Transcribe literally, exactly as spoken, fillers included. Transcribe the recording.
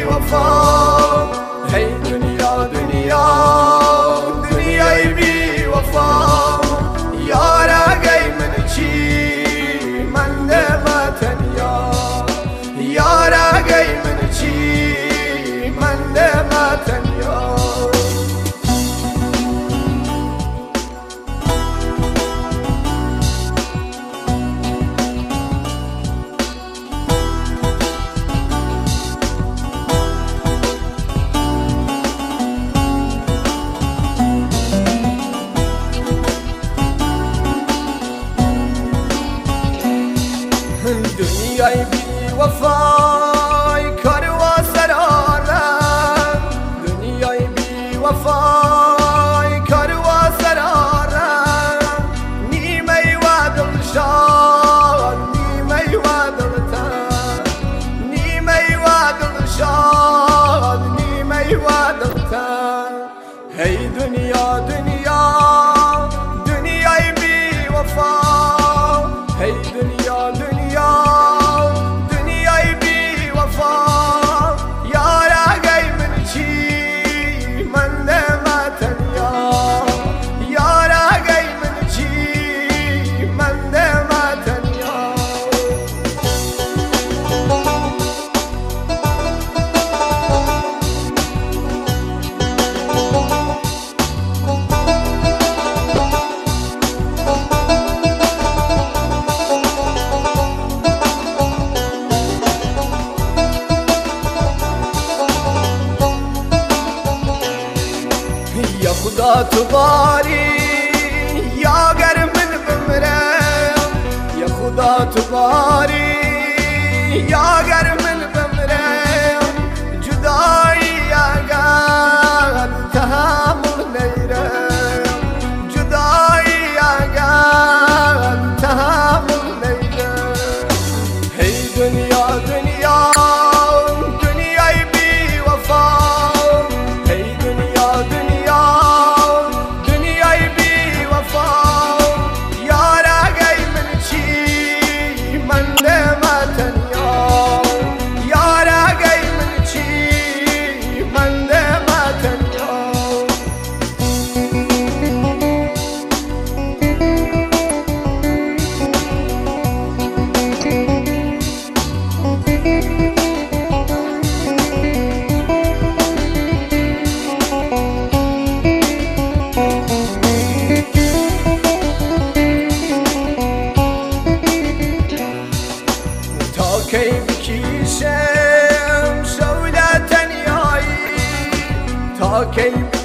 بی وفا هی دنیا دنیا دنیای بی وفا یارا گی من چی من دما تنیا یارا گی من چی من دما تنیا دنیای بی وفای کار و سرارم دنیای بی وفای کار و سرارم نیمه و دلشان نیمه و دلتن نیمه و دلشان نیمه و دلتن هی دنیا دنیا دنیای بی وفا هی دنیا دنیا دنیای بی وفا یارا گی من چی من دما تنیا یارا گی من چی من دما تنیا یا خدا تو باری یا گر من بمرم یا خدا تو باری یا گر من بمرم جدایی اگر تحمل نیرم جدایی اگر تحمل نیرم هی دنیا دنیا دنیای بی وفا هی دنیا دنیا دنیای بی وفا یارا گی من چی من دما تنیا یارا گی من چی من دما تنیا تا کی بکشم شوله تنیایی تا کی